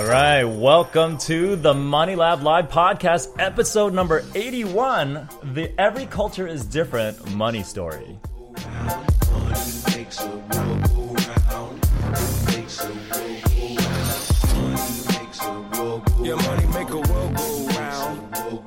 right, welcome to the Money Lab Live Podcast, episode number 81, the Every Culture is Different Money Story. Your money make a world go round.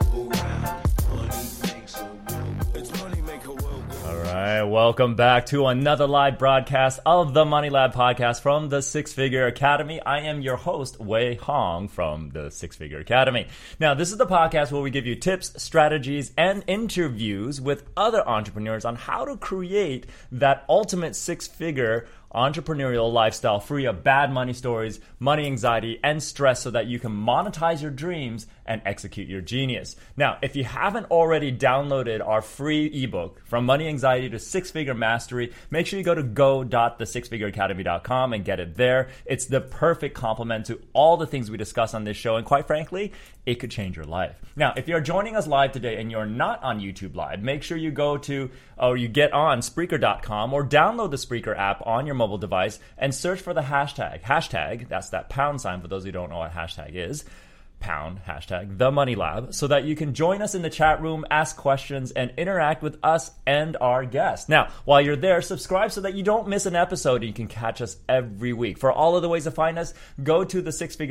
All right, welcome back to another live broadcast of the Money Lab Podcast from the Six Figure Academy. I am your host, Wei Hong from the Six Figure Academy. Now, this is the podcast where we give you tips, strategies, and interviews with other entrepreneurs on how to create that ultimate six-figure entrepreneurial lifestyle free of bad money stories, money anxiety, and stress so that you can monetize your dreams and execute your genius. Now, if you haven't already downloaded our free ebook, From Money Anxiety to Six-Figure Mastery, make sure you go to go.thesixfigureacademy.com and get it there. It's the perfect complement to all the things we discuss on this show, and quite frankly, it could change your life. Now, if you're joining us live today and you're not on YouTube Live, make sure you go to, or you get on Spreaker.com or download the Spreaker app on your mobile device and search for the hashtag, that's that pound sign for those who don't know what hashtag is, hashtag the Money Lab, so that you can join us in the chat room, ask questions, and interact with us and our guests. Now, while you're there, subscribe so that you don't miss an episode and you can catch us every week. For all of the ways to find us, go to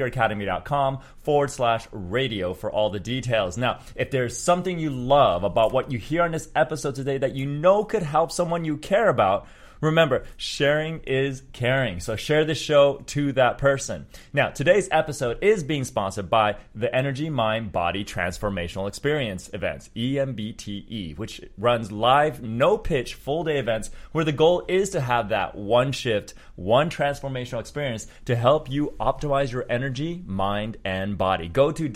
thesixfigureacademy.com/radio for all the details. Now, if there's something you love about what you hear on this episode today that you know could help someone you care about, remember, sharing is caring. So share this show to that person. Now, today's episode is being sponsored by the Energy Mind Body Transformational Experience events, EMBTE, which runs live, no-pitch, full-day events where the goal is to have that one shift, one transformational experience to help you optimize your energy, mind, and body. Go to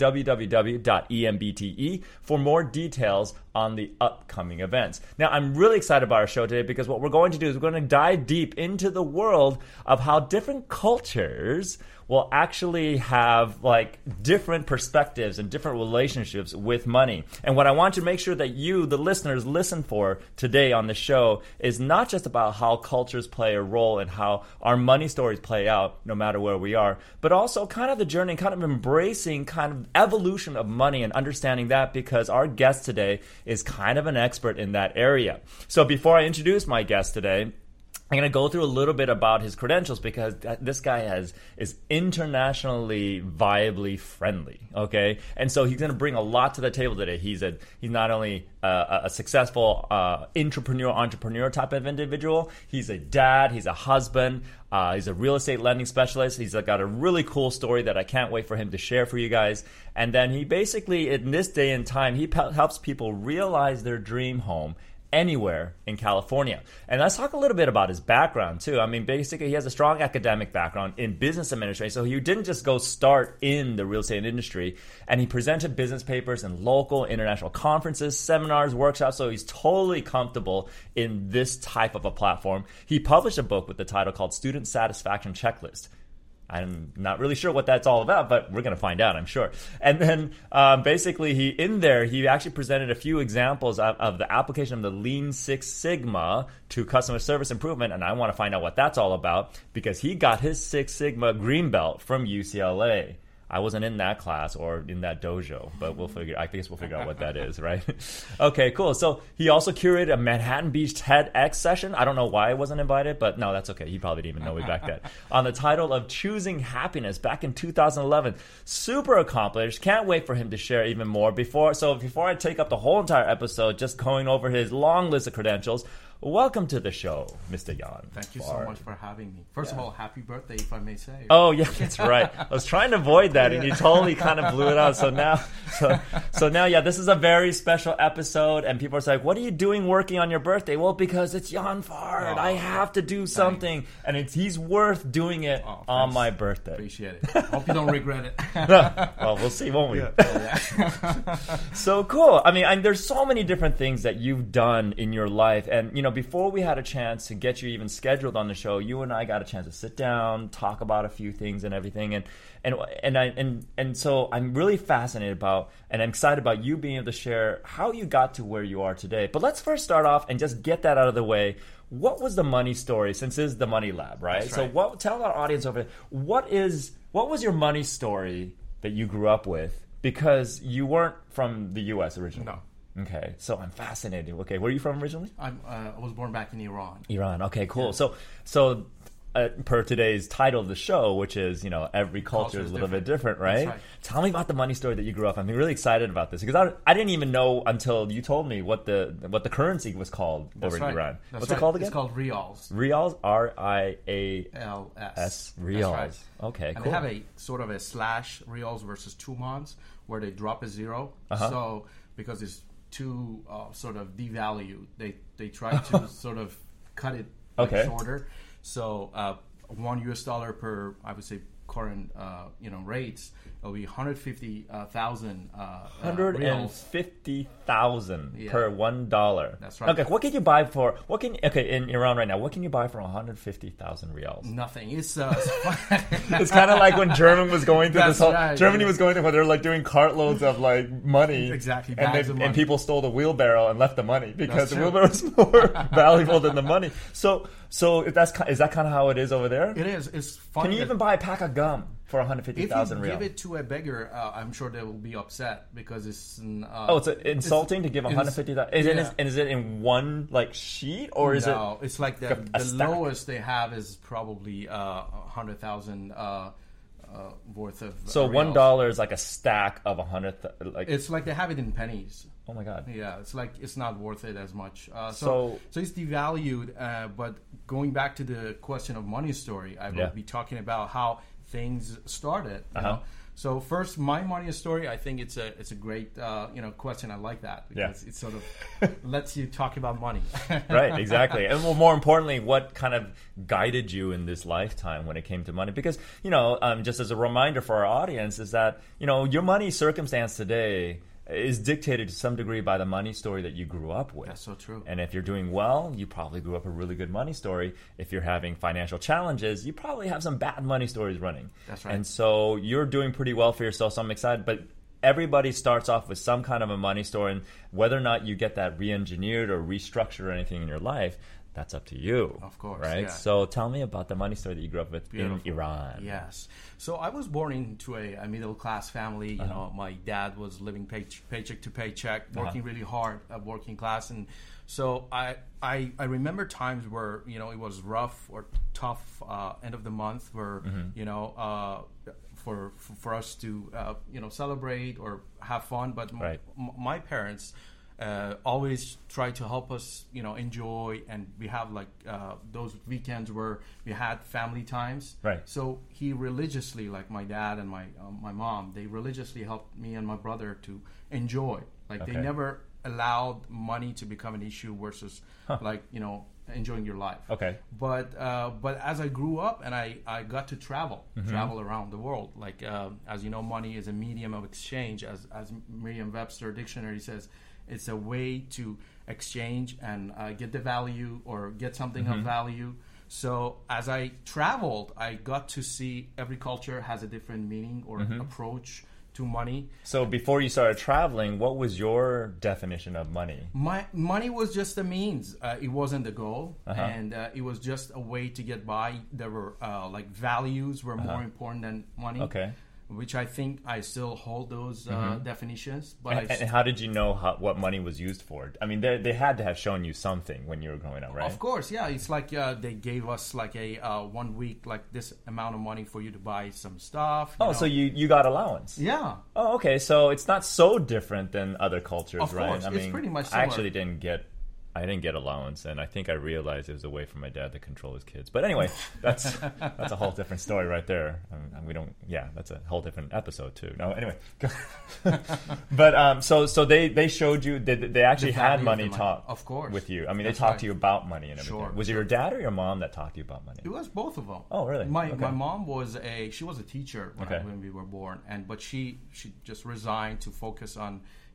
www.embte for more details on the upcoming events. Now, I'm really excited about our show today because what we're going to do is we're going to dive deep into the world of how different cultures will actually have like different perspectives and different relationships with money. And what I want to make sure that you, the listeners, listen for today on the show is not just about how cultures play a role and how our money stories play out no matter where we are, but also kind of the journey, kind of embracing kind of evolution of money and understanding that, because our guest today is kind of an expert in that area. So before I introduce my guest today, I'm going to go through a little bit about his credentials because this guy is internationally viably friendly, okay? And so he's going to bring a lot to the table today. He's not only a successful entrepreneur type of individual, he's a dad, he's a husband, he's a real estate lending specialist. He's got a really cool story that I can't wait for him to share for you guys. And then he basically, in this day and time, he helps people realize their dream home anywhere in California. And let's talk a little bit about his background too. I mean, basically he has a strong academic background in business administration. So he didn't just go start in the real estate industry, and he presented business papers in local, international conferences, seminars, workshops. So he's totally comfortable in this type of a platform. He published a book with the title called Student Satisfaction Checklist. I'm not really sure what that's all about, but we're going to find out, I'm sure. And then basically he actually presented a few examples of the application of the Lean Six Sigma to customer service improvement. And I want to find out what that's all about because he got his Six Sigma green belt from UCLA. I wasn't in that class or in that dojo, but I guess we'll figure out what that is, right? Okay, cool. So he also curated a Manhattan Beach TEDx session. I don't know why I wasn't invited, but no, that's okay. He probably didn't even know me back then. On the title of Choosing Happiness back in 2011. Super accomplished. Can't wait for him to share even more. Before I take up the whole entire episode just going over his long list of credentials, welcome to the show, Mr. Yan. Thank you so much for having me. First of all, happy birthday, if I may say. Oh, yeah, that's right. I was trying to avoid that, and you totally kind of blew it out. So now, yeah, this is a very special episode, and people are like, what are you doing working on your birthday? Well, because it's Yan Fard. I have to do something, and he's worth doing it on my birthday. Appreciate it. Hope you don't regret it. Well, we'll see, won't we? Yeah. So cool. I mean, there's so many different things that you've done in your life, and, before we had a chance to get you even scheduled on the show, you and I got a chance to sit down, talk about a few things and everything, and so I'm really fascinated about, and I'm excited about you being able to share how you got to where you are today. But let's first start off and just get that out of the way. What was the money story? Since this is the Money Lab, right? That's right. So tell our audience over there, what was your money story that you grew up with? Because you weren't from the U.S. originally. No. Okay, so I'm fascinated. Okay, where are you from originally? I was born back in Iran. Iran. Okay, cool. So per today's title of the show, which is, every culture is a little bit different, right? That's right. Tell me about the money story that you grew up. I'm really excited about this because I didn't even know until you told me what the currency was called over in Iran. What's it called again? It's called rials. Rials, RIALS. Rials. Right. Okay, and cool. they have a sort of a slash rials versus 2 months where they drop a zero. Uh-huh. So because it's too sort of devalued, they try to sort of cut it shorter. So $1 per, I would say, current rates, it'll be 150,000. 150,000 per $1. That's right. Okay, what can you buy for? In Iran right now? What can you buy for 150,000 rials? Nothing. It's It's kind of like when Germany was going through this whole. Right, Germany was going through where they're like doing cartloads of like money. Exactly, And, bags of money. and people stole the wheelbarrow and left the money because That's the true. wheelbarrow is more valuable than the money. So is that kind of how it is over there? It is. It's funny. Can you even buy a pack of gum for if 150,000 you rials? give it to a beggar, I'm sure they will be upset because it's. It's insulting to give 150,000. Is it in one like sheet or is it? No, it's like a the stack? lowest they have is probably 100,000 worth of. So reals. $1 is like a stack of 100. Like It's like they have it in pennies. oh my god. Yeah, it's like it's not worth it as much. So it's devalued. But going back to the question of money story, I will be talking about how things started. You know? So first, my money story. I think it's a great question. I like that because it sort of lets you talk about money. Right, exactly. And well, more importantly, what kind of guided you in this lifetime when it came to money? Because, just as a reminder for our audience is that, your money circumstance today is dictated to some degree by the money story that you grew up with. That's so true. And if you're doing well, you probably grew up a really good money story. If you're having financial challenges, you probably have some bad money stories running. That's right. And so you're doing pretty well for yourself, so I'm excited. But everybody starts off with some kind of a money story, and whether or not you get that re-engineered or restructured or anything in your life, that's up to you. Of course, right? yeah. So tell me about the money story that you grew up with Beautiful. in Iran. Yes. So I was born into a middle-class family. You know, my dad was living paycheck to paycheck, working really hard, working class. And so I remember times where, it was rough or tough end of the month where, for us to, celebrate or have fun. But my parents always try to help us, enjoy, and we have like those weekends where we had family times. Right. So he religiously, like my dad and my mom, they religiously helped me and my brother to enjoy. Like they never allowed money to become an issue versus enjoying your life. Okay. But as I grew up and I got to travel around the world, like as you know, money is a medium of exchange, as Merriam-Webster dictionary says. It's a way to exchange and get the value or get something of value. So as I traveled, I got to see every culture has a different meaning or approach to money. So before you started traveling, what was your definition of money? My money was just a means. It wasn't the goal, and it was just a way to get by. There were like values were more important than money. Okay. Which I think I still hold those definitions. But and how did you know what money was used for? I mean, they had to have shown you something when you were growing up, right? Of course, yeah. It's like they gave us like a 1 week, like this amount of money for you to buy some stuff. So you got allowance? Yeah. Oh, okay. So it's not so different than other cultures, Of right? course, it's pretty much I similar. actually I didn't get allowance, and I think I realized it was a way for my dad to control his kids. But anyway, that's a whole different story right there. That's a whole different episode too. No, anyway. But so they showed you they actually The had value money of the talk of course. with you. I mean, That's they talked right. to you about money and everything. Sure, Was it your dad or your mom that talked to you about money? It was both of them. Oh, really? My Okay. mom was a teacher when, Okay. when we were born, but she just resigned to focus on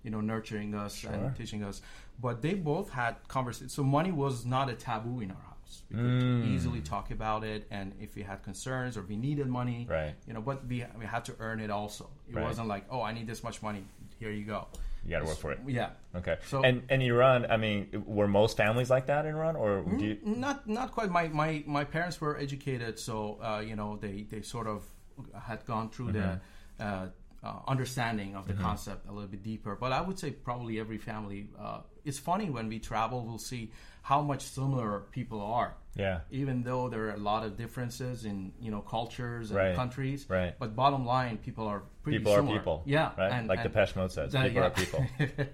nurturing us and teaching us. But they both had conversations. So money was not a taboo in our house. We could easily talk about it, and if we had concerns or we needed money, right. But we had to earn it also. It wasn't like, oh, I need this much money. Here you go. You got to work for it. Yeah. Okay. So, and Iran, I mean, were most families like that in Iran, or do you... Not quite. My parents were educated, so they sort of had gone through the understanding of the concept a little bit deeper. But I would say probably every family. It's funny when we travel, we'll see how much similar people are. Yeah. Even though there are a lot of differences in cultures and countries. Right. But bottom line, people are pretty people similar. Are people. Yeah. Right. And, like Depeche Mode says, people are people.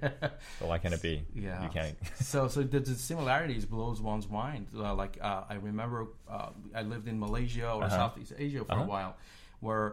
So why can't it be? Yeah. You can't. so the similarities blows one's mind. I remember I lived in Malaysia or Southeast Asia for a while, where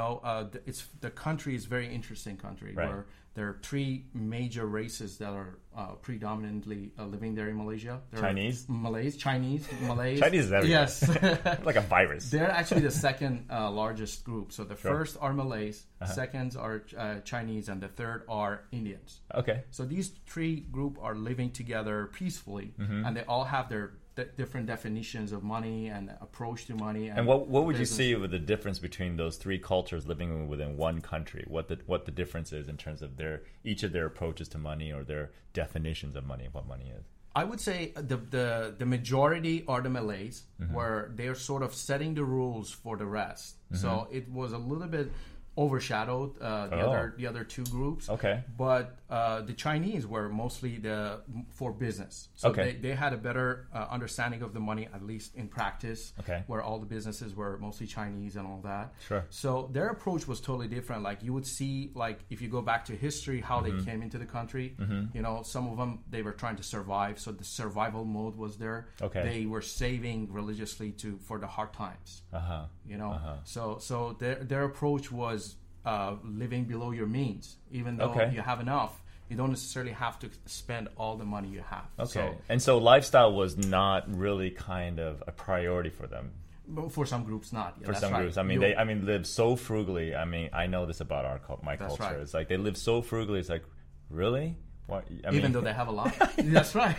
the country is very interesting country where there are three major races that are predominantly living there in Malaysia. Chinese? Malays. Chinese is everywhere. Yes. Like a virus. They're actually the second largest group. So the first are Malays, seconds are Chinese, and the third are Indians. Okay. So these three groups are living together peacefully, and they all have their different definitions of money and approach to money. And what would you see with the difference between those three cultures living within one country? What the difference is in terms of each of their approaches to money or their definitions of money, what money is? I would say the majority are the Malays, where they're sort of setting the rules for the rest. So it was a little bit overshadowed the other two groups. Okay. But the Chinese were mostly for business. So they had a better understanding of the money, at least in practice, where all the businesses were mostly Chinese and all that. Sure. So their approach was totally different. Like you would see, like if you go back to history, how they came into the country, some of them, they were trying to survive. So the survival mode was there. Okay. They were saving religiously for the hard times. So their approach was living below your means. Even though you have enough, you don't necessarily have to spend all the money you have. Okay. And so lifestyle was not really kind of a priority for them. But for some groups, not. Yeah, for some groups, I mean, they live so frugally. I mean, I know this about my culture. Right. It's like they live so frugally. It's like, really? Even though they have a lot. That's right.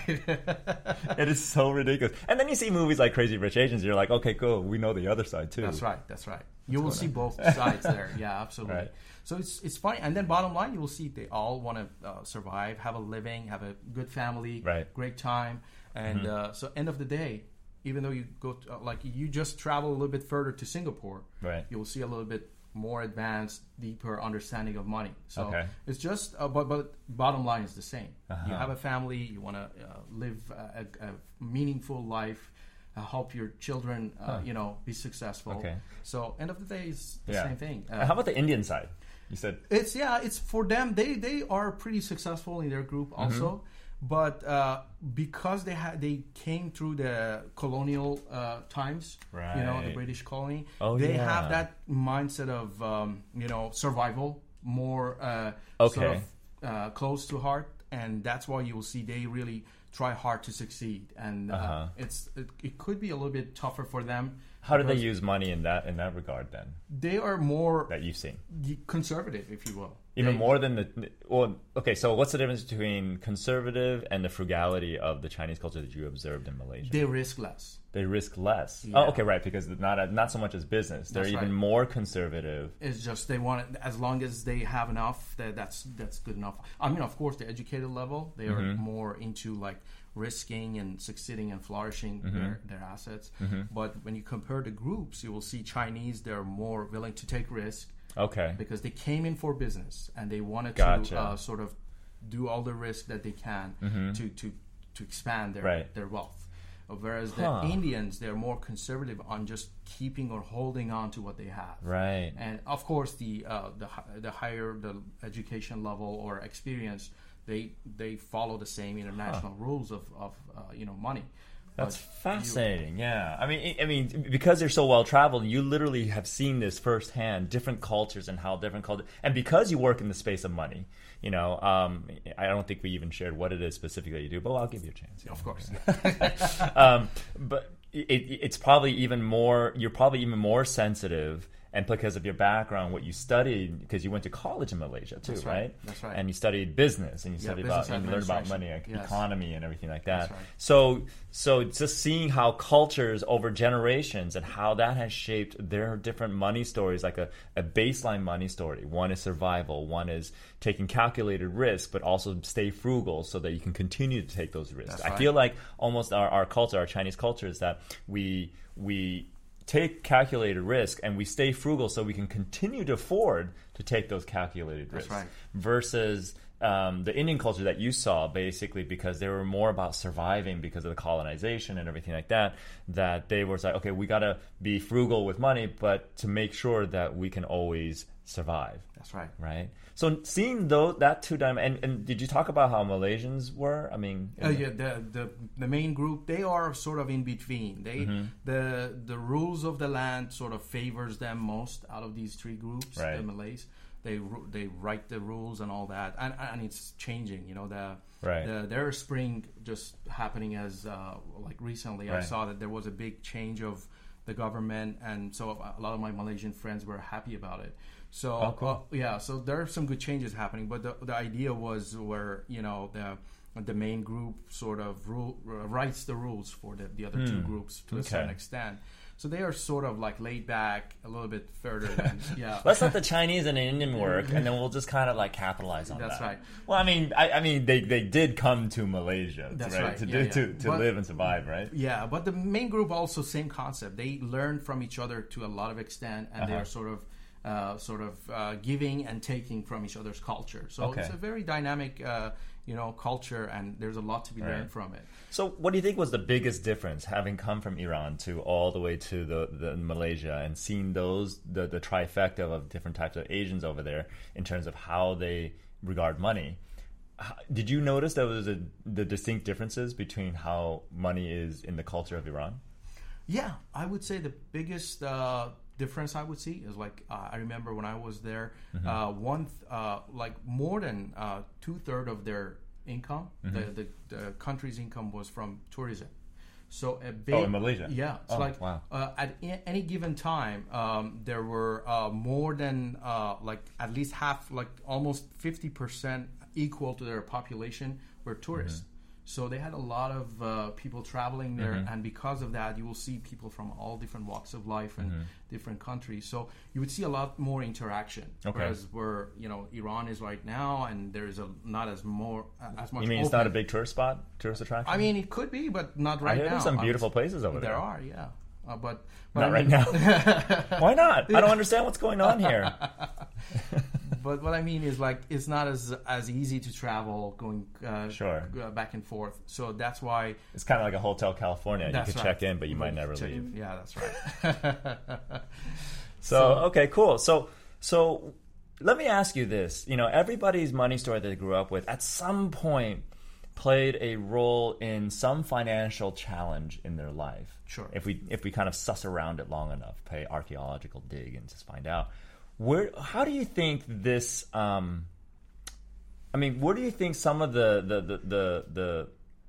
It is so ridiculous. And then you see movies like Crazy Rich Asians, you're like, okay, cool. We know the other side too. That's right. You will see both sides there. Yeah, absolutely. Right. So it's funny. And then bottom line, you will see they all want to survive, have a living, have a good family, great time. And so end of the day, even though you go you just travel a little bit further to Singapore, you will see a little bit more advanced, deeper understanding of money. So it's just, but bottom line is the same. You have a family, you want to live a meaningful life, help your children, be successful. Okay. So end of the day, is the same thing. How about the Indian side? You said it's for them. They are pretty successful in their group also. But because they came through the colonial times, the British colony, they have that mindset of survival more sort of close to heart, and that's why you will see they really try hard to succeed, and it could be a little bit tougher for them. How do they use money in that regard then? They are more that you've seen conservative, if you will. Even more than so what's the difference between conservative and the frugality of the Chinese culture that you observed in Malaysia? They risk less. Yeah. Oh, okay, right, because not so much as business. They're even more conservative. It's just they want it, as long as they have enough, that's good enough. I mean, of course, the educated level, they are more into risking and succeeding and flourishing their assets. But when you compare the groups, you will see Chinese, they're more willing to take risk. Okay. Because they came in for business and they wanted to sort of do all the risk that they can to expand their wealth. Whereas the Indians, they're more conservative on just keeping or holding on to what they have. Right. And of course, the higher the education level or experience, they follow the same international rules of money. That's fascinating. I mean, because they're so well traveled, you literally have seen this firsthand, different cultures and how different cultures. And because you work in the space of money, I don't think we even shared what it is specifically you do, but I'll give you a chance. Of course. But it's probably even more. You're probably even more sensitive and because of your background, what you studied, because you went to college in Malaysia too, That's right? That's right. And you studied business, and you Yeah, studied business about, and you learned about administration. money, Yes. economy, and everything like that. That's right. So just seeing how cultures over generations and how that has shaped their different money stories, like a baseline money story. One is survival, one is taking calculated risk, but also stay frugal so that you can continue to take those risks. That's I right. feel like almost our culture, our Chinese culture, is that we take calculated risk and we stay frugal so we can continue to afford to take those calculated That's risks. right. Versus the Indian culture that you saw, basically because they were more about surviving because of the colonization and everything like that, that they were like, okay, we got to be frugal with money, but to make sure that we can always survive. That's right. Right? So seeing that two and did you talk about how Malaysians were? I mean, Yeah, the main group, they are sort of in between. They the rules of the land sort of favors them most out of these three groups. Right. The Malays, they write the rules and all that, and it's changing. You know, their spring just happening as like recently. I Right. saw that there was a big change of the government, and so a lot of my Malaysian friends were happy about it. So cool. yeah, so there are some good changes happening, but the idea was where, you know, the main group sort of writes the rules for the other two groups to a certain extent. So they are sort of like laid back a little bit further than Let's let the Chinese and the Indian work, and then we'll just kind of like capitalize on That's that. right. Well, I mean, they did come to Malaysia, That's right? right. To Yeah, do to But- live and survive, right? Yeah, but the main group also same concept. They learn from each other to a lot of extent, and they are sort of giving and taking from each other's culture. So Okay. it's a very dynamic, culture, and there's a lot to be learned from it. So, what do you think was the biggest difference, having come from Iran to all the way to the Malaysia, and seeing the trifecta of different types of Asians over there in terms of how they regard money? Did you notice there was the distinct differences between how money is in the culture of Iran? Yeah, I would say the biggest difference I would see is like I remember when I was there, like more than 2/3 of their income, the country's income was from tourism. So a big, in Malaysia? Yeah, it's wow. at any given time, there were more than like at least half, like almost 50% equal to their population were tourists. So they had a lot of people traveling there, and because of that, you will see people from all different walks of life and different countries. So you would see a lot more interaction. Okay. Whereas where Iran is right now, and there is not as much. You mean it's not a big tourist attraction? I mean, it could be, but not right I hear now. there's some beautiful places over there. There are, yeah, but Not I right mean- now. Why not? I don't understand what's going on here. But what I mean is, like, it's not as easy to travel going Sure. back and forth. So that's why. It's kind of like a Hotel California. That's you could right. check in, but you might never leave. Yeah, that's right. So okay, cool. So let me ask you this. You know, everybody's money story that they grew up with at some point played a role in some financial challenge in their life. Sure. If we kind of suss around it long enough, pay archaeological dig and just find out. How do you think this? Where do you think some of the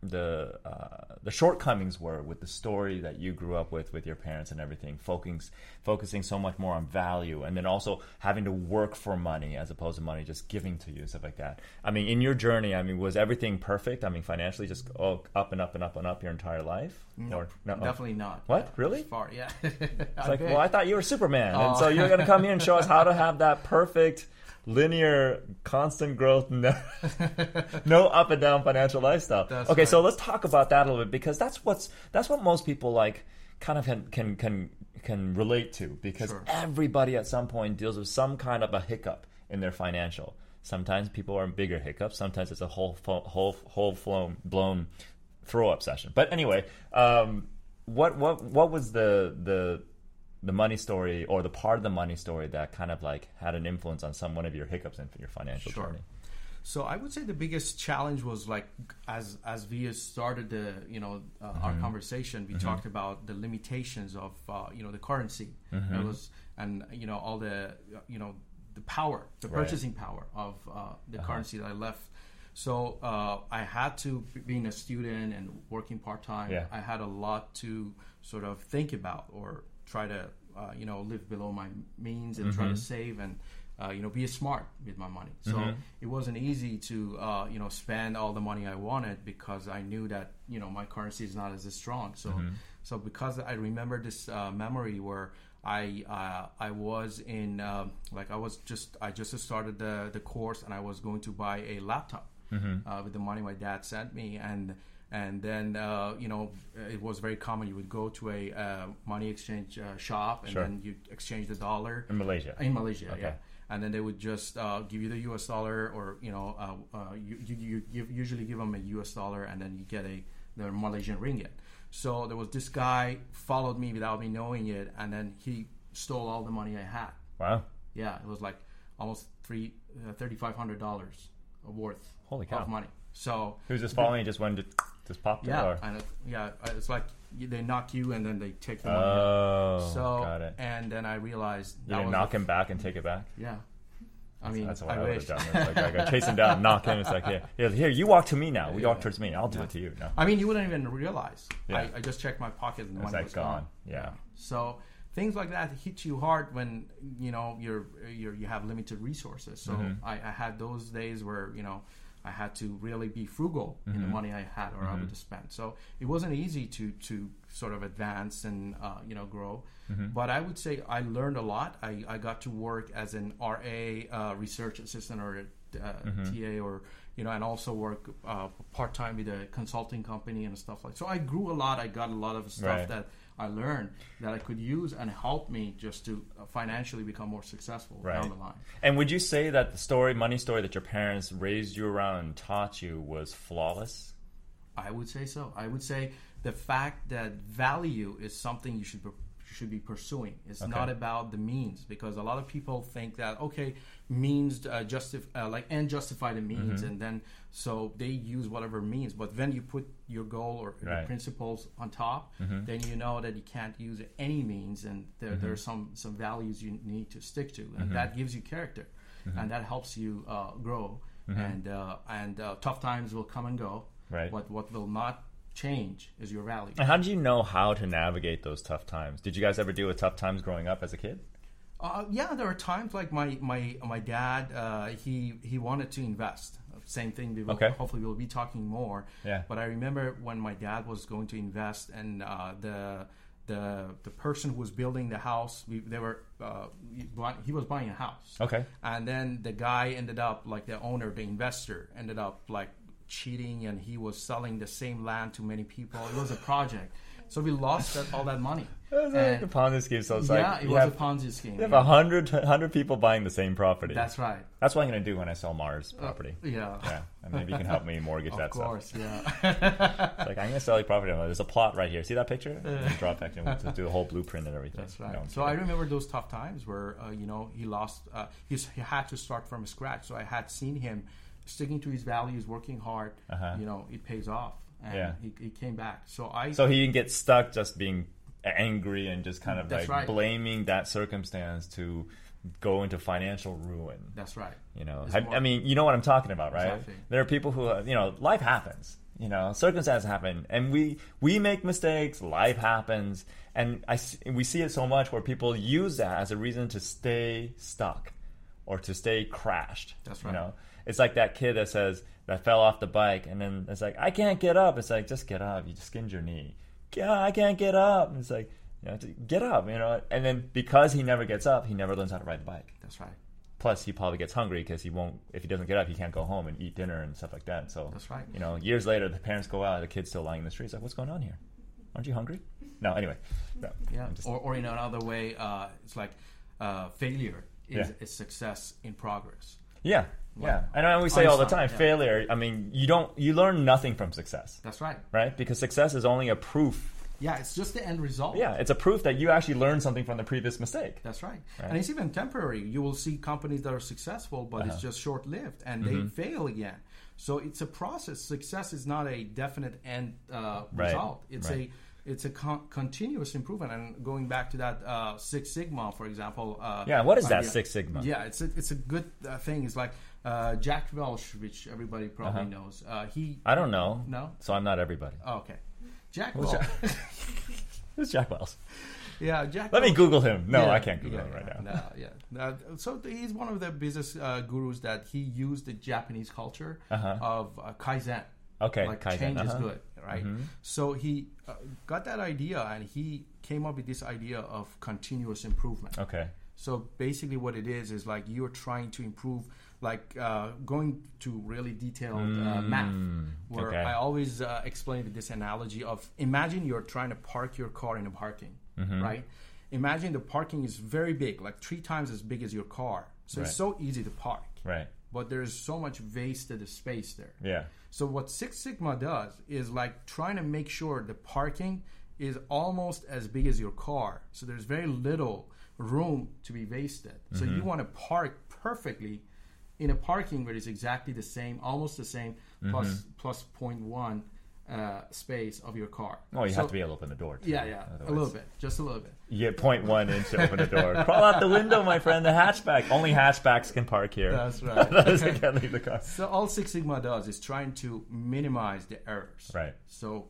shortcomings were with the story that you grew up with your parents and everything, focusing so much more on value, and then also having to work for money as opposed to money just giving to you, stuff like that? I mean, in your journey, was everything perfect? I mean, financially, just up and up and up and up your entire life? No, no? definitely not. What? Really? As far, yeah. It's like, well, I thought you were Superman, and so you're going to come here and show us how to have that perfect, linear, constant growth, no up and down financial lifestyle. That's okay, right. so let's talk about that a little bit, because that's what most people like kind of can relate to, because Sure. everybody at some point deals with some kind of a hiccup in their financial. Sometimes people are in bigger hiccups. Sometimes it's a whole blown throw up session. But anyway, what was the money story, or the part of the money story that kind of like had an influence on one of your hiccups in your financial Sure. journey? So I would say the biggest challenge was, like, as we started our conversation, we talked about the limitations of the currency. It was, and all the the power, the Right. purchasing power of the currency that I left. So I had to, being a student and working part time, Yeah. I had a lot to sort of think about or try to live below my means and try to save and be smart with my money. So it wasn't easy to spend all the money I wanted, because I knew that my currency is not as strong. So because I remember this memory where I was in I just started the course, and I was going to buy a laptop with the money my dad sent me, and then it was very common. You would go to a money exchange shop, and then you exchange the dollar in Malaysia. Okay. Yeah. And then they would just give you the US dollar, or you usually give them a US dollar, and then you get the Malaysian ringgit. So there was this guy followed me without me knowing it, and then he stole all the money I had. Wow. Yeah, it was like almost $3,500 worth Holy cow. of money. So who's just following you? Just when just popped it? Or? It's like they knock you and then they take the money. Oh, so got it. And then I realized you didn't knock him back and take it back. Yeah. I mean, that's what I I would wish. have done. It's like I got chase him down, knock him. It's like, here, you walk to me now. We walk towards me. I'll do it to you. No. I mean, you wouldn't even realize. Yeah. I just checked my pocket and the It's money like was gone. Yeah. So things like that hit you hard when you have limited resources. So I had those days where I had to really be frugal in the money I had or I would spend. So it wasn't easy to sort of advance and grow. But I would say I learned a lot. I got to work as an RA, research assistant, or a TA, or and also work part-time with a consulting company and stuff like that. So I grew a lot. I got a lot of stuff that I learned that I could use and help me just to financially become more successful down the line. And would you say that the money story that your parents raised you around and taught you was flawless? I would say so. I would say the fact that value is something you should be pursuing. It's not about the means, because a lot of people think that means justify the means, and then so they use whatever means. But when you put your goal or your principles on top, then you know that you can't use any means, and there are some values you need to stick to, and that gives you character, and that helps you grow. And tough times will come and go. Right. But what will not change is your value. And how did you know how to navigate those tough times? Did you guys ever deal with tough times growing up as a kid? There are times like my dad, he wanted to invest. Same thing. Hopefully we'll be talking more. Yeah. But I remember when my dad was going to invest, and the person who was building the house, he was buying a house. Okay. And then the guy ended up, like the owner, the investor, ended up like cheating, and he was selling the same land to many people. It was a project, so we lost all that money. It was like a Ponzi scheme. So it's it was a Ponzi scheme. You have 100 people buying the same property. That's right. That's what I'm going to do when I sell Mars property. Yeah, and maybe you can help me mortgage that stuff. Of course, yeah. It's like, I'm going to sell you property. There's a plot right here. See that picture? Draw a picture. We'll do the whole blueprint and everything. That's right. So I remember those tough times where he lost. He had to start from scratch. So I had seen him sticking to his values, working hard, it pays off. And he came back. So he didn't get stuck just being angry and just kind of blaming that circumstance to go into financial ruin. That's right. I mean, you know what I'm talking about, right? Exactly. There are people who, life happens. Circumstances happen, and we make mistakes. Life happens, and we see it so much where people use that as a reason to stay stuck or to stay crashed. That's right. It's like that kid that fell off the bike, and then it's like, I can't get up. It's like, just get up. You just skinned your knee. Yeah, I can't get up. And it's like, get up. And then because he never gets up, he never learns how to ride the bike. That's right. Plus, he probably gets hungry because if he doesn't get up, he can't go home and eat dinner and stuff like that. So that's right. Years later, the parents go out, the kid's still lying in the street. It's like, what's going on here? Aren't you hungry? No, anyway. No. Yeah. Or in another way, it's like failure is success in progress. Yeah. Yeah, and we say all the time, failure. I mean, you learn nothing from success. That's right. Right, because success is only a proof. Yeah, it's just the end result. Yeah, it's a proof that you actually learned something from the previous mistake. That's right. And it's even temporary. You will see companies that are successful, but it's just short-lived, and they fail again. So it's a process. Success is not a definite end result. It's a continuous improvement. And going back to that Six Sigma, for example. What is that Six Sigma? Yeah, it's a good thing. It's like Jack Welch, which everybody probably knows. I don't know. No? So I'm not everybody. Oh, okay. Jack Welch. Who's Jack Welch? Yeah, Jack. Let me Welch- Google him. No, Yeah, I can't Google him right now. No, yeah. So he's one of the business gurus that he used the Japanese culture of Kaizen. Okay, like Kaizen, change is good, right? So he got that idea and he came up with this idea of continuous improvement. Okay. So basically what it is like you're trying to improve, like going to really detailed math, where okay. I always explain this analogy of imagine you're trying to park your car in a parking, right? Imagine the parking is very big, like 3 times as big as your car. So Right. it's so easy to park. Right. But there's so much wasted space there. Yeah. So what Six Sigma does is like trying to make sure the parking is almost as big as your car. So there's very little room to be wasted. So you want to park perfectly in a parking where it's exactly the same, almost the same, plus 0.1 space of your car. Oh, you So- have to be able to open the door, too. Yeah, a Otherwise- little bit, just a little bit. You get 0.1 inch to open the door. Crawl out the window, my friend. The hatchback. Only hatchbacks can park here. That's right. Others can't leave the car. So all Six Sigma does is trying to minimize the errors. Right. So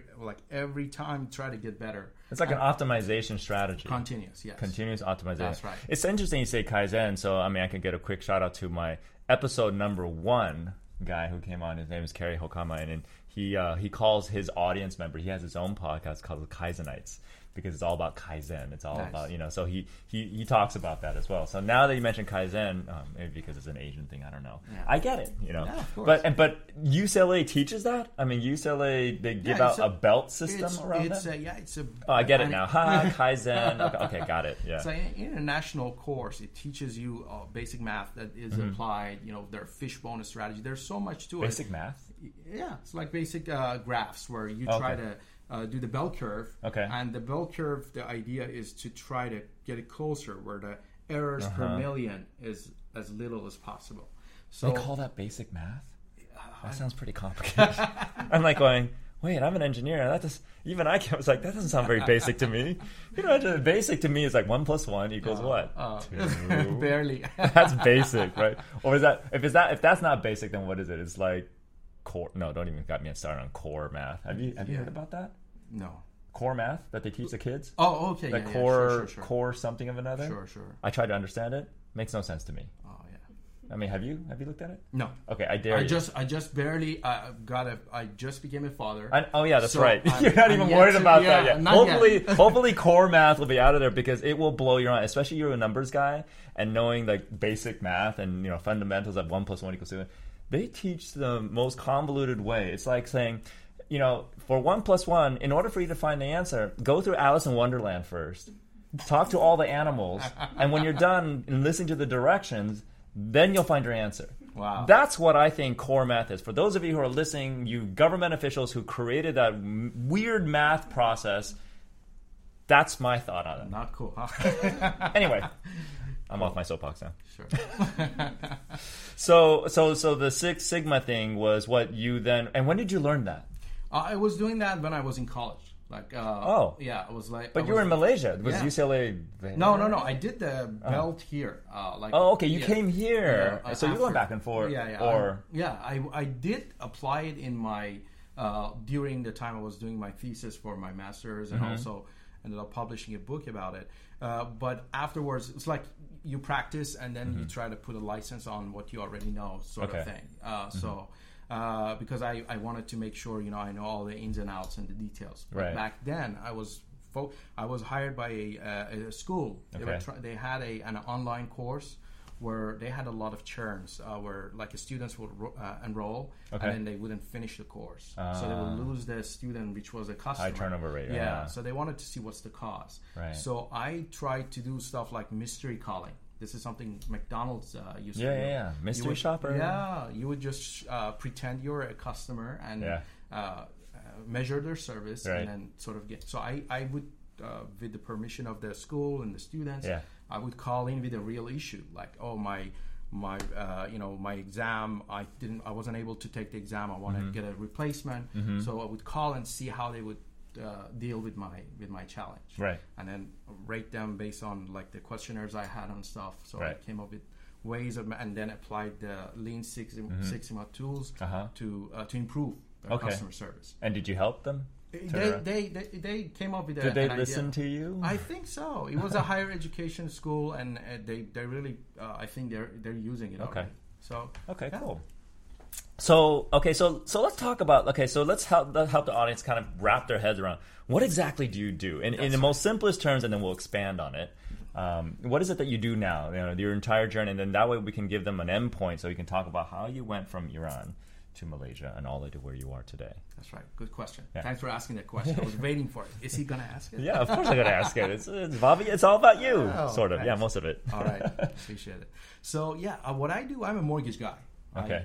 every time try to get better. It's like an optimization strategy. Continuous, yes. Continuous optimization. That's right. It's interesting you say Kaizen. So, I mean, I can get a quick shout out to my episode number 1 guy who came on. His name is Kerry Hokama. And he calls his audience member, he has his own podcast called the Kaizenites, because it's all about Kaizen. It's all Nice. about, so he talks about that as well. So now that you mentioned Kaizen, maybe because it's an Asian thing, I don't know. Yeah. I get it, Yeah, of course. But UCLA teaches that? I mean, UCLA, they give Yeah, out it's a belt system around it's that? it's a. Oh, I get it now. Kaizen. Okay, got it. Yeah. It's an international course. It teaches you basic math that is applied. Their fishbone strategy. There's so much to Basic math? it. Yeah, it's like basic graphs where you Okay. try to do the bell curve. Okay. And the bell curve, the idea is to try to get it closer where the errors per million is as little as possible. So They call that basic math? That sounds pretty complicated. I'm like going, wait, I'm an engineer. Even I was like, that doesn't sound very basic to me. Basic to me is like 1 + 1 = what? 2. barely. That's basic, right? Or is that if that's not basic, then what is it? It's like core. No, don't even got me started on core math. Have you heard about that? No. Core math that they teach the kids? Oh, okay. The yeah, core sure. core something of another? Sure. I tried to understand it. Makes no sense to me. Oh, yeah. I mean, have you looked at it? No. Okay, I dare I you. just barely I just became a father. Oh yeah, that's So right. I'm- You're not I'm even yet worried to- about yeah, that yet. not Hopefully, yet. hopefully, core math will be out of there because it will blow your mind. Especially you're a numbers guy and knowing like basic math and fundamentals of 1 + 1 = 2. They teach the most convoluted way. It's like saying, for 1 + 1, in order for you to find the answer, go through Alice in Wonderland first. Talk to all the animals, and when you're done and listening to the directions, then you'll find your answer. Wow. That's what I think core math is. For those of you who are listening, you government officials who created that weird math process, that's my thought on it. Not cool. Huh? Anyway, I'm off my soapbox now. Sure. So the Six Sigma thing was what you then, and when did you learn that? I was doing that when I was in college. Like, yeah, I was like. But you were in Malaysia. Was Yeah. UCLA? No. I did the belt here. Oh, okay. You yeah. came here, Yeah, so you're going after- back and forth. Yeah. Or I did apply it in my during the time I was doing my thesis for my master's, and also ended up publishing a book about it. But afterwards, it's like you practice and then you try to put a license on what you already know, sort of thing. So. Because I wanted to make sure I know all the ins and outs and the details. But Right. back then I was hired by a school. Okay. They had an online course where they had a lot of churns where like students would enroll Okay. and then they wouldn't finish the course, so they would lose the student which was a customer. High turnover rate. Yeah, so they wanted to see what's the cause. Right. So I tried to do stuff like mystery calling. This is something McDonald's used to do. Yeah. Mystery You would- shopper. Yeah, you would just pretend you're a customer and measure their service, Right. and then sort of get. So I would, with the permission of the school and the students, Yeah. I would call in with a real issue, like, oh my exam, I wasn't able to take the exam. I want to get a replacement. So I would call and see how they would deal with my challenge, Right. and then rate them based on like the questionnaires I had and stuff. So Right. I came up with ways of, and then applied the Lean Six Sigma tools Uh-huh. to improve Okay. customer service. And did you help them? They came up with Did they an listen idea. to you? I think so. It was a higher education school, and they really I think they're using it. Okay. Already. So Okay, yeah. cool. So let's talk about so let's help the audience kind of wrap their heads around what exactly do you do in the most simplest terms, and then we'll expand on it. What is it that you do now? Your entire journey, and then that way we can give them an endpoint, so you can talk about how you went from Iran to Malaysia and all the way to where you are today. That's right. Good question. Yeah. Thanks for asking that question. I was waiting for it. Is he gonna ask it? Yeah, of course I'm gonna ask it. It's Bobby. It's all about you, Oh, sort of. thanks. Yeah, most of it. All right, appreciate it. So yeah, what I do, I'm a mortgage guy. Okay.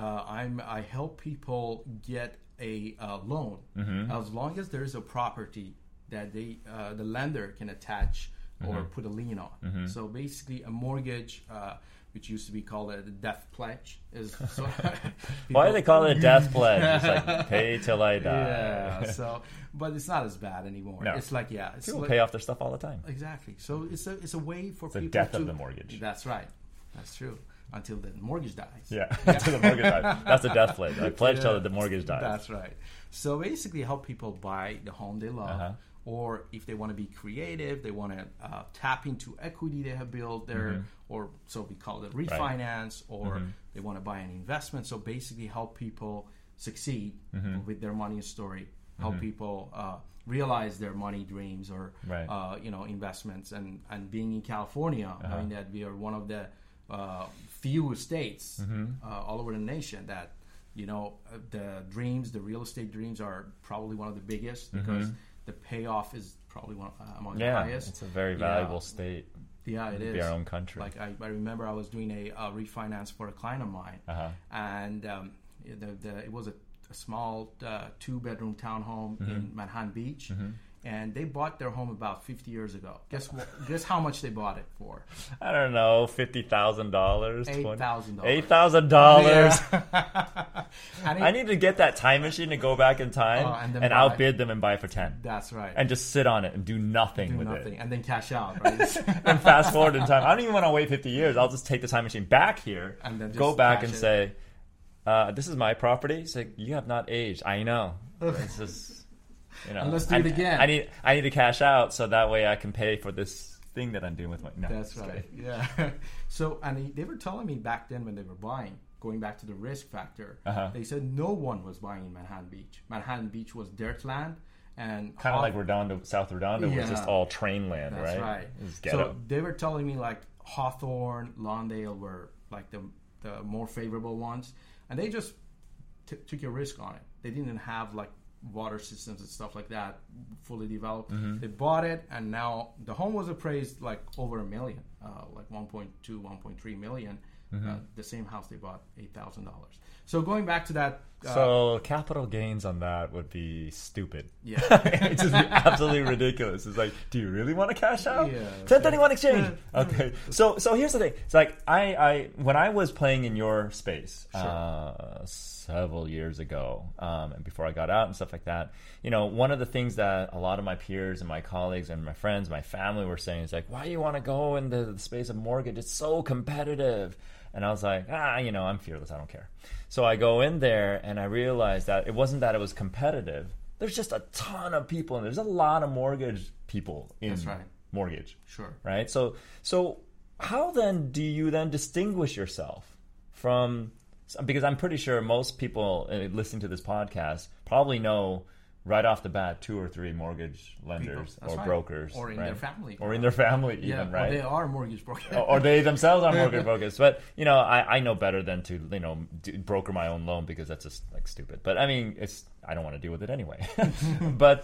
I help people get a loan as long as there is a property that the lender can attach or put a lien on. So basically, a mortgage, which used to be called a death pledge, is. So Why do they call it a death pledge? It's like pay till I die. Yeah. So, but it's not as bad anymore. No. It's like it's People like, pay off their stuff all the time. exactly. So it's a way for The people death to of the mortgage. That's right. That's true. Until the mortgage dies. Yeah, until the mortgage dies. That's a death pledge. I pledge till the mortgage dies. That's right. So basically, help people buy the home they love, or if they want to be creative, they want to tap into equity they have built there, or so we call it refinance, or they want to buy an investment. So basically, help people succeed with their money story. Help people realize their money dreams or investments. And being in California, knowing that we are one of the few states all over the nation that the real estate dreams are probably one of the biggest because the payoff is probably one among the highest. It's a very valuable state. Yeah, it is. Be our own country. Like I remember I was doing a refinance for a client of mine, and it was a small 2-bedroom townhome in Manhattan Beach. And they bought their home about 50 years ago. Guess how much they bought it for? I don't know, $50,000, $8,000. $8,000. And I need to get that time machine to go back in time and and buy. outbid them and buy it for 10. That's right. And just sit on it and do nothing with it. And then cash out, right? And fast forward in time. I don't even want to wait 50 years. I'll just take the time machine back here, And then just go back cash and it. say, this is my property. It's like, you have not aged. I know. It's just, And let's do it again. I need to cash out so that way I can pay for this thing that I'm doing with my. No, That's just right. kidding. Yeah. So, and they were telling me back then when they were buying, going back to the risk factor, they said no one was buying in Manhattan Beach. Manhattan Beach was dirt land, and Kind of like Redondo, South Redondo was just all train land, That's right? right. It was ghetto. So they were telling me like Hawthorne, Lawndale were like the more favorable ones, and they just took a risk on it. They didn't have like water systems and stuff like that fully developed. They bought it, and now the home was appraised like over $1 million, like 1.2, 1.3 million. The same house they bought $8,000. So going back to that, so capital gains on that would be stupid. Yeah. It's just absolutely ridiculous. It's like, do you really want to cash out? Yeah. 1031 exchange. Okay. So here's the thing. It's like I when I was playing in your space several years ago, and before I got out and stuff like that, one of the things that a lot of my peers and my colleagues and my friends, my family were saying is like, why do you want to go into the space of mortgage? It's so competitive. And I was like, I'm fearless. I don't care. So I go in there and I realized that it wasn't that it was competitive. There's just a ton of people, and there's a lot of mortgage people in That's right. mortgage. Sure. Right? So how then do you then distinguish yourself from, because I'm pretty sure most people listening to this podcast probably know right off the bat 2 or 3 mortgage lenders That's or right. brokers. Or in right? their family. Or in their family Yeah, even, right? or they are mortgage brokers. Or they themselves are mortgage brokers. But, I know better than to, broker my own loan because that's just like stupid. But I mean, I don't want to deal with it anyway. But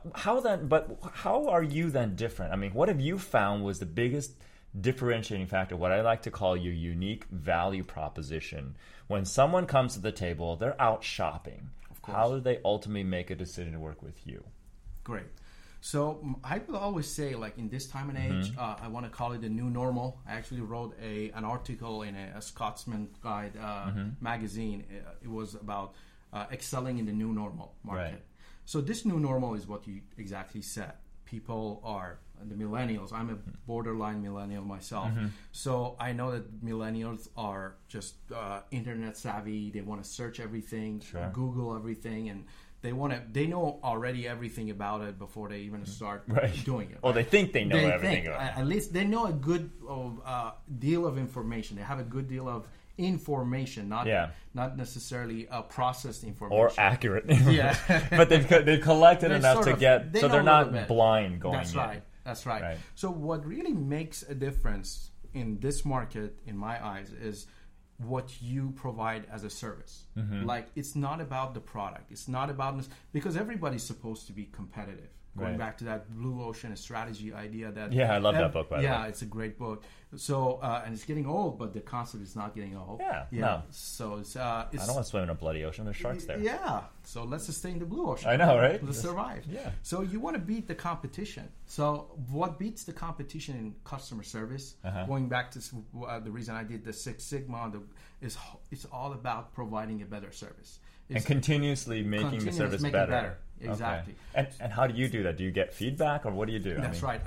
how are you then different? I mean, what have you found was the biggest differentiating factor, what I like to call your unique value proposition? When someone comes to the table, they're out shopping. How do they ultimately make a decision to work with you? Great. So I will always say, like in this time and age, I want to call it the new normal. I actually wrote an article in a Scotsman Guide magazine. It was about excelling in the new normal market. Right. So this new normal is what you exactly said. People are the millennials. I'm a borderline millennial myself. So I know that millennials are just internet savvy. They want to search everything, Google everything, and They know already everything about it before they even start doing it. Or they think they know everything about it. At least they know a good deal of information. They have a good deal of information, not necessarily processed information or accurate. But they've collected enough to get, so they're not blind going. That's right. So what really makes a difference in this market, in my eyes, is what you provide as a service. Like, it's not about the product. It's not about, because everybody's supposed to be competitive. Going back to that blue ocean strategy idea that I love that book, by the way. Yeah, it's a great book. So and it's getting old, but the concept is not getting old. No. So it's I don't want to swim in a bloody ocean. There's sharks there. Yeah. So let's just stay in the blue ocean. I know, right? Let's survive. Yeah. So you want to beat the competition. So what beats the competition in customer service? Going back to the reason I did the Six Sigma is it's all about providing a better service. And continuously making the service better. Exactly. Okay. And how do you do that? Do you get feedback, or what do you do? That's right.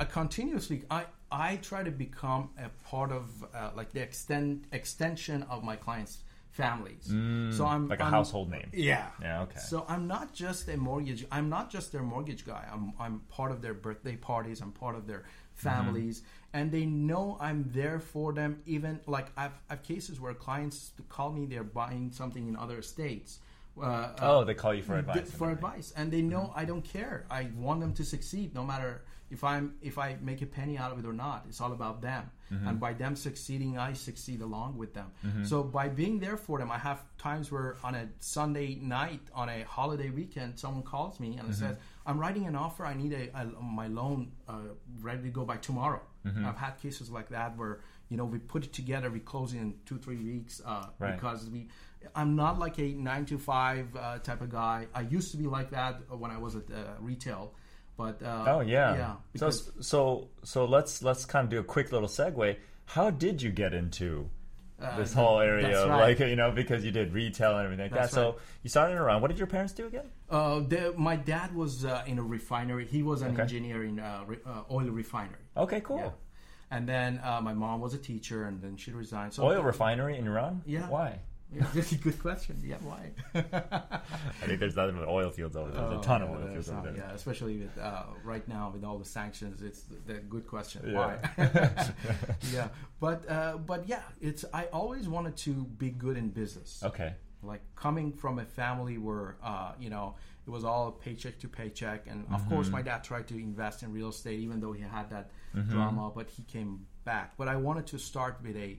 I try to become a part of like the extension of my clients' families. So I'm like a household name. Yeah. Yeah. Okay. So I'm not just a mortgage. I'm not just their mortgage guy. I'm part of their birthday parties. I'm part of their families, and they know I'm there for them. Even like I've cases where clients call me. They're buying something in other states. They call you for advice. Advice, and they know I don't care. I want them to succeed, no matter if I make a penny out of it or not. It's all about them, and by them succeeding, I succeed along with them. So by being there for them, I have times where on a Sunday night, on a holiday weekend, someone calls me and says, "I'm writing an offer. I need my loan ready to go by tomorrow." I've had cases like that where we put it together, we close it in 2-3 weeks because I'm not like a 9-to-5 type of guy. I used to be like that when I was at retail, but So let's kind of do a quick little segue. How did you get into this whole area of because you did retail and everything like that? So you started around. What did your parents do again? My dad was in a refinery. He was an engineer in oil refinery. Okay, cool. Yeah. And then my mom was a teacher, and then she resigned. So oil refinery in Iran? Yeah. Why? Yeah, that's a good question. Yeah, why? I think there's nothing but oil fields over there. There's a ton of oil fields over there. Yeah, especially with right now with all the sanctions, it's the good question. Yeah. Why? Yeah, but yeah, I always wanted to be good in business. Okay. Like coming from a family where it was all paycheck to paycheck, and of course my dad tried to invest in real estate, even though he had that drama, but he came back. But I wanted to start with a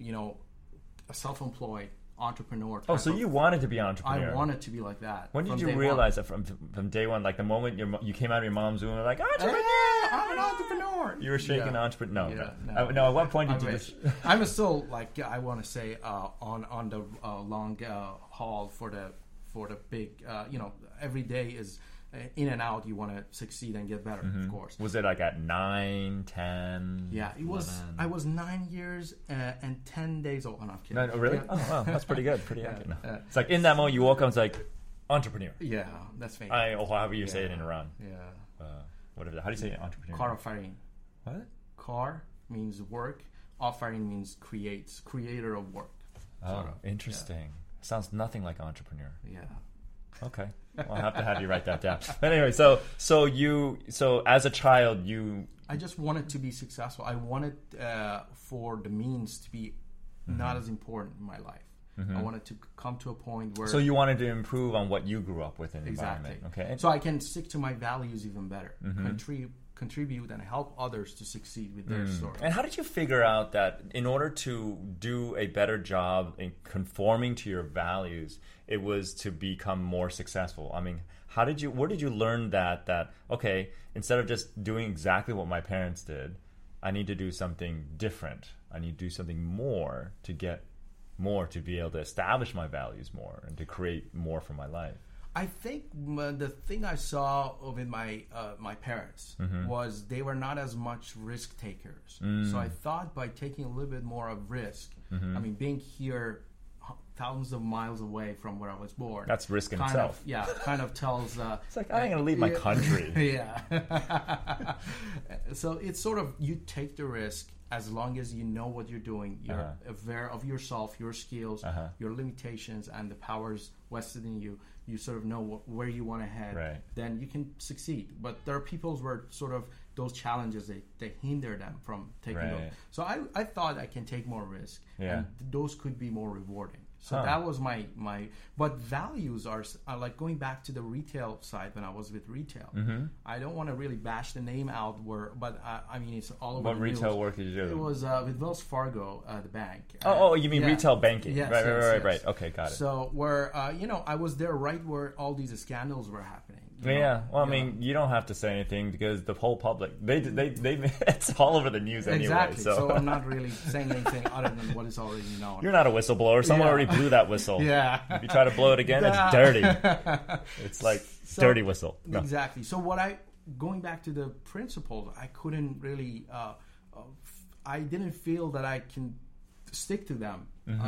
self-employed entrepreneur. So you wanted to be an entrepreneur? I wanted to be like that. When did you realize that from day one? Like the moment you came out of your mom's womb, like entrepreneur. I'm an entrepreneur. You were shaking entrepreneur. No. At what point did you just? I'm still like I want to say on the long haul for the big. Every day is in and out. You want to succeed and get better, of course. Was it like at 9, 10? Yeah, it was. 11. I was 9 years and 10 days old. Oh, no, I'm kidding. No, really? Yeah. Oh, wow, that's pretty good. Pretty accurate. It's like in that moment you woke up and it's like entrepreneur. Yeah, that's famous. However you say it in Iran. Yeah. Whatever. How do you say entrepreneur? Car firing. What? Car means work. Offering means creator of work. Oh, interesting. Yeah. Sounds nothing like entrepreneur. Yeah. Okay. Well, I'll have to have you write that down. But anyway, so as a child, I just wanted to be successful. I wanted for the means to be not as important in my life. I wanted to come to a point where... So you wanted to improve on what you grew up with in the environment. Okay. So I can stick to my values even better. Contribute and help others to succeed with their story. And how did you figure out that in order to do a better job in conforming to your values, it was to become more successful? I mean, where did you learn that okay, instead of just doing exactly what my parents did, I need to do something different. I need to do something more to get more, to be able to establish my values more and to create more for my life. I think the thing I saw with my parents was they were not as much risk takers. So I thought by taking a little bit more of risk, I mean, being here thousands of miles away from where I was born. That's risk in itself. Kind of tells... it's like, I ain't going to leave my country. Yeah. So it's sort of, you take the risk as long as you know what you're doing, you're aware of yourself, your skills, your limitations, and the powers vested in you, you sort of know where you want to head, then you can succeed. But there are people where sort of those challenges, they hinder them from taking those. So I thought I can take more risk, and those could be more rewarding. So that was my but values are like going back to the retail side when I was with retail. I don't want to really bash the name out, but I mean, it's all over What the retail news. work did you do? It was with Wells Fargo, the bank. Oh, you mean retail banking? Yes, Right. Okay, got it. So where I was there right where all these scandals were happening. Well, I mean, you don't have to say anything because the whole public, they it's all over the news anyway. Exactly. So I'm not really saying anything other than what is already known. You're not a whistleblower. Someone already blew that whistle. If you try to blow it again, it's dirty. It's like dirty whistle. No. Exactly. So going back to the principles, I couldn't really, I didn't feel that I can stick to them.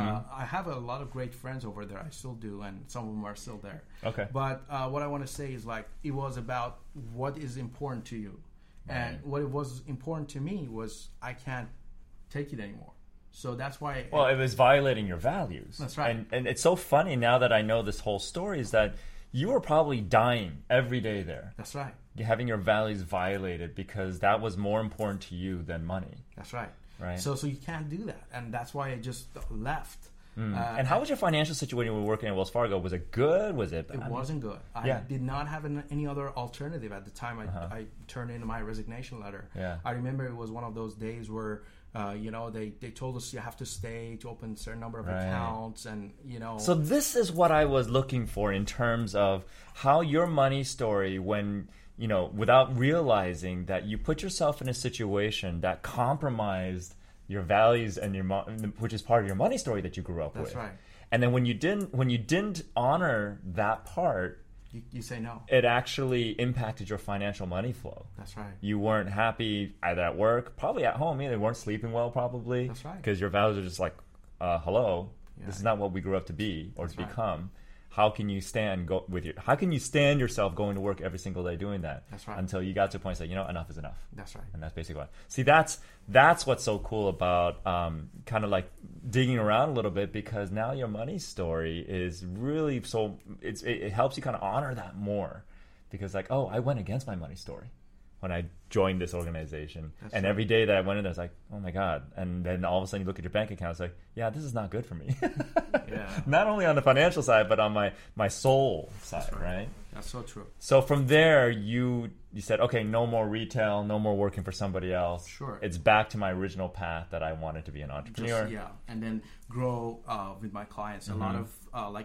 I have a lot of great friends over there. I still do, and some of them are still there. Okay. But what I want to say is like it was about what is important to you, and what it was important to me was I can't take it anymore. So that's why. Well, it was violating your values. That's right. And it's so funny now that I know this whole story is that you were probably dying every day there. That's right. You're having your values violated because that was more important to you than money. That's right. Right. So you can't do that, and that's why I just left. And how was your financial situation when you were working at Wells Fargo? Was it good? Was it bad? It wasn't good. I did not have any other alternative at the time. I turned in my resignation letter. I remember it was one of those days where they told us you have to stay to open a certain number of accounts, and So this is what I was looking for in terms of how your money story, when without realizing that you put yourself in a situation that compromised your values and which is part of your money story that you grew up with. That's right. And then when you didn't honor that part, you say no. It actually impacted your financial money flow. That's right. You weren't happy either at work, probably at home. You weren't sleeping well, probably. That's right. Because your values are just like, hello, this is not what we grew up to be or to become. How can you stand how can you stand yourself going to work every single day doing that? That's right. Until you got to a point, say, enough is enough. That's right. And that's basically what. See, that's what's so cool about kind of like digging around a little bit, because now your money story is really it helps you kind of honor that more, because like, oh, I went against my money story when I joined this organization. That's right. Every day that I went in there, I was like, oh my God. And then all of a sudden you look at your bank account, it's like, yeah, this is not good for me. Not only on the financial side, but on my soul side, right? That's so true. So from there, you said, okay, no more retail, no more working for somebody else. Sure. It's back to my original path that I wanted to be an entrepreneur. And then grow with my clients. A lot of,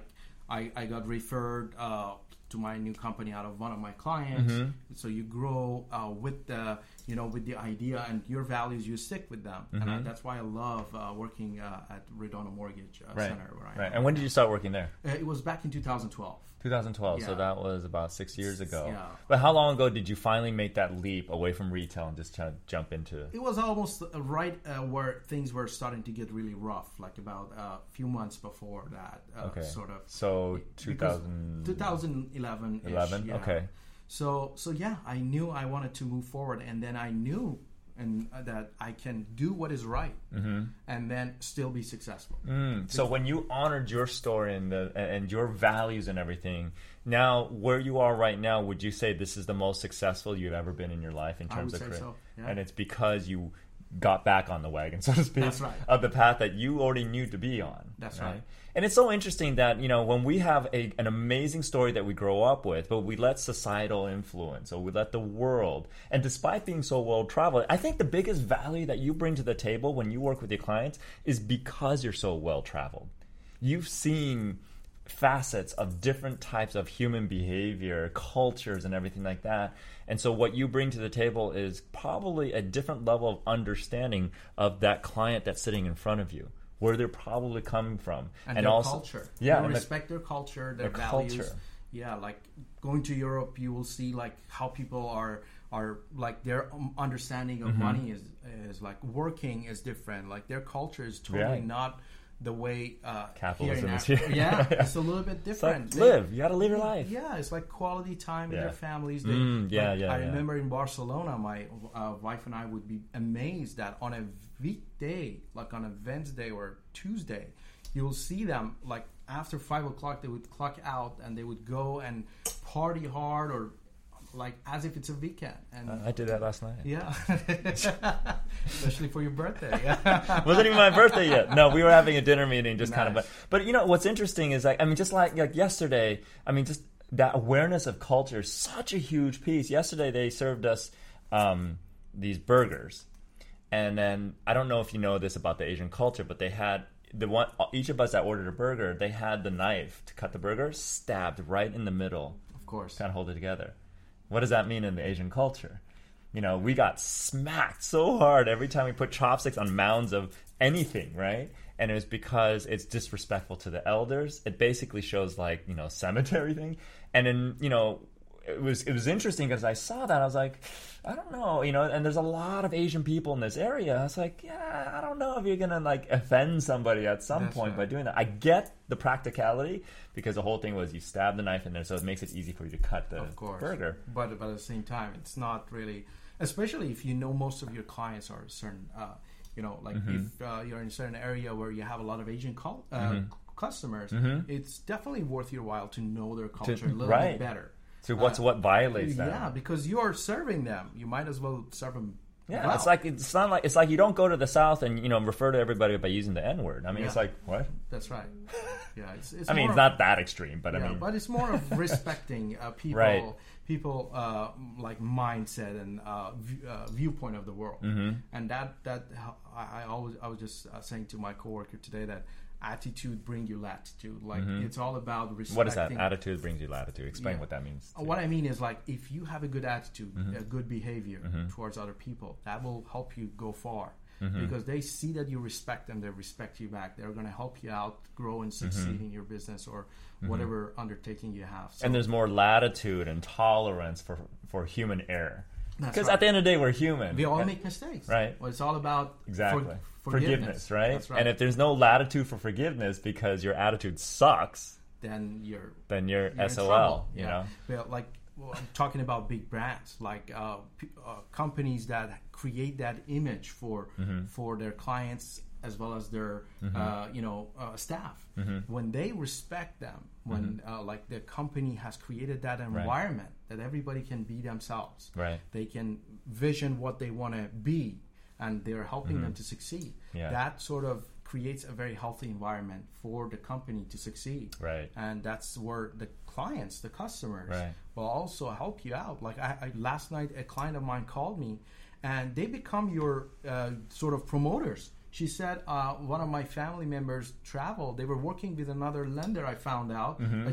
I got referred to my new company out of one of my clients. So you grow with the idea and your values, you stick with them. And that's why I love working at Redondo Mortgage Center. Where I am. And when did you start working there? It was back in 2012. 2012, so that was about 6 years ago. Yeah. But how long ago did you finally make that leap away from retail and just try to jump into it? It was almost right where things were starting to get really rough, like about a few months before that. Sort of. So 2011. 11? Okay. So yeah, I knew I wanted to move forward, and then I knew that I can do what is right, and then still be successful. So when you honored your story and your values and everything, now where you are right now, would you say this is the most successful you've ever been in your life in terms of career? So, yeah. And it's because you got back on the wagon, so to speak, That's right. of the path that you already knew to be on. That's right. And it's so interesting that, when we have an amazing story that we grow up with, but we let societal influence, or we let the world, and despite being so well-traveled, I think the biggest value that you bring to the table when you work with your clients is because you're so well-traveled. You've seen facets of different types of human behavior, cultures, and everything like that. And so what you bring to the table is probably a different level of understanding of that client that's sitting in front of you, where they're probably coming from, and their also culture. Yeah, respect their culture, their values. Culture. Yeah, like going to Europe, you will see like how people are like their understanding of money is like working is different. Like their culture is totally not the way Capitalism here in is here. Africa, yeah, it's a little bit different. Live. You got to live your life. Yeah, it's like quality time with Yeah. their families. I remember in Barcelona, my wife and I would be amazed that on a weekday, like on a Wednesday or Tuesday, you will see them like after 5 o'clock they would clock out and they would go and party hard or like as if it's a weekend. And I did that last night. yeah, especially for your birthday. Yeah. Wasn't even my birthday yet. No, we were having a dinner meeting, just kind of. Nice. But you know what's interesting is like, I mean, just like yesterday. I mean, just that awareness of culture is such a huge piece. Yesterday they served us these burgers, and then I don't know if you know this about the Asian culture, but they had each of us that ordered a burger, they had the knife to cut the burger stabbed right in the middle, Of course. kind of hold it together. What does that mean in the Asian culture? You know, we got smacked so hard every time we put chopsticks on mounds of anything, right? And it was because it's disrespectful to the elders. It basically shows like, you know, cemetery thing. And then, you know, it was interesting because I saw that. I was like, I don't know, you know, and there's a lot of Asian people in this area. I was like, yeah, I don't know if you're going to like offend somebody at some That's point right. by doing that. I get the practicality because the whole thing was you stab the knife in there, so it makes it easy for you to cut the Of course. burger. But at the same time, it's not really, especially if you know most of your clients are certain, you know, like Mm-hmm. if you're in a certain area where you have a lot of Asian customers, it's definitely worth your while to know their culture a little right. bit better. So what violates that? Yeah, because you're serving them. You might as well serve them. Yeah, well. it's like you don't go to the South and, you know, refer to everybody by using the N word. I mean, it's Yeah. like what? That's right. Yeah, it's I mean, more it's not that extreme, but I mean, but it's more of respecting people, Right. people like mindset and viewpoint of the world, Mm-hmm. and that I was just saying to my coworker today that attitude bring you latitude. Like it's all about respecting. what is that? Attitude brings you latitude. Explain Yeah. what that means. What I mean is like if you have a good attitude, Mm-hmm. a good behavior towards other people, that will help you go far. Mm-hmm. Because they see that you respect them, they respect you back. They're going to help you out, grow and succeed in your business or whatever undertaking you have. So, Mm-hmm. And there's more latitude and tolerance for human error. That's Because right. at the end of the day, we're human. we all make mistakes. Right. Well, it's all about Exactly. forgiveness, right? That's right. And if there's no latitude for forgiveness because your attitude sucks, then you're you're in SOL. trouble. You Yeah. know. Well, like I'm talking about big brands, like companies that create that image for their clients as well as their staff. When they respect them, when like the company has created that environment that everybody can be themselves, Right. they can vision what they want to be, and they're helping them to succeed. Yeah. That sort of creates a very healthy environment for the company to succeed. Right. And that's where the clients, the customers, Right. will also help you out. Like I last night, a client of mine called me, and they become your sort of promoters. She said one of my family members traveled. They were working with another lender. I found out.